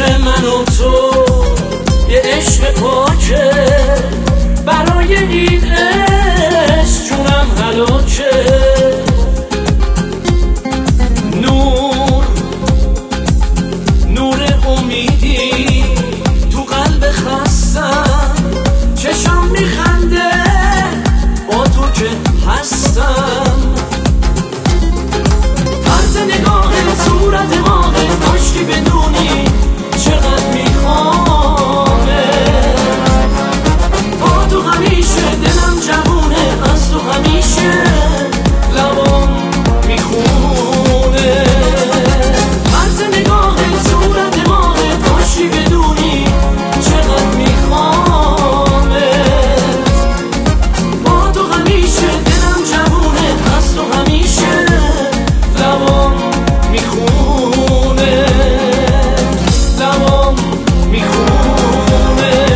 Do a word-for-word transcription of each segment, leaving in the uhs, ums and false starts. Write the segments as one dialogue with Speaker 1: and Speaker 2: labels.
Speaker 1: من و تو یه عشق پاکه، برای این عشق جونم هلاکه. نور نور امیدی تو قلب خستم، چشم میخنده با تو که هستم. طرز نگاهت، صورت ماهت، کاشکی بدونی چقدر میخوامه. با تو همیشه دلم جوونه، از تو همیشه لبام میخونه. طرز نگاهت، صورت ماهت، کاشکی بدونی چقدر میخوامه. با تو همیشه دلم جوونه، از تو همیشه لبام میخونه، لبام میخونه.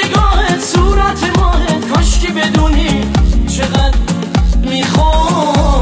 Speaker 1: بدونی چقدر میخوام